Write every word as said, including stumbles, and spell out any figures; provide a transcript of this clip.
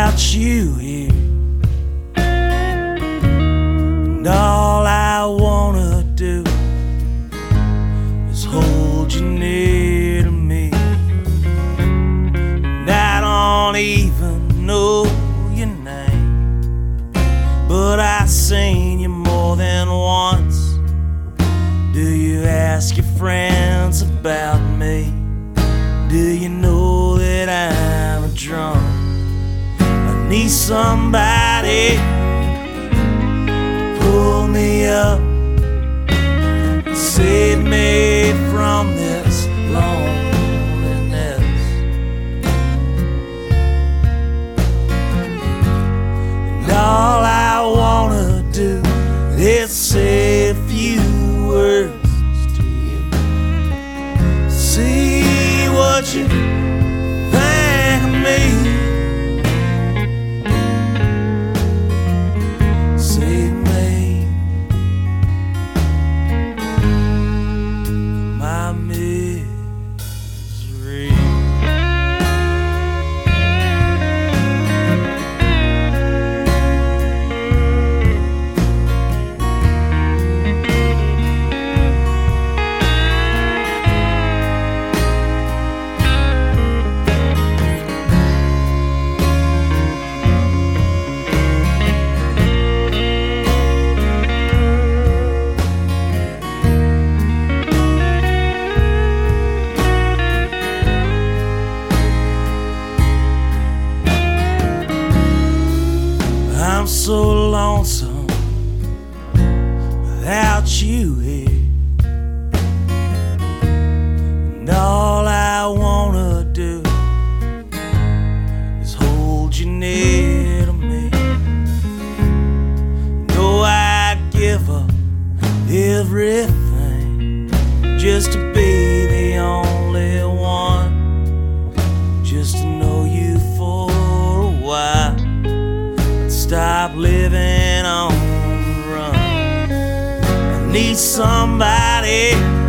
without you here. And all I wanna do is hold you near to me. And I don't even know your name, but I've seen you more than once. Do you ask your friends about me? Do you know that I'm a drunk? I need somebody to pull me up and save me from this loneliness. And all I wanna do is say a few words to you. See what you think of me. Save me my misery. I'm so lonesome without you here. And all I wanna do is hold you near to me. Know I'd give up everything just to be the only one, just to know you for a while. Stop living on the run. I need somebody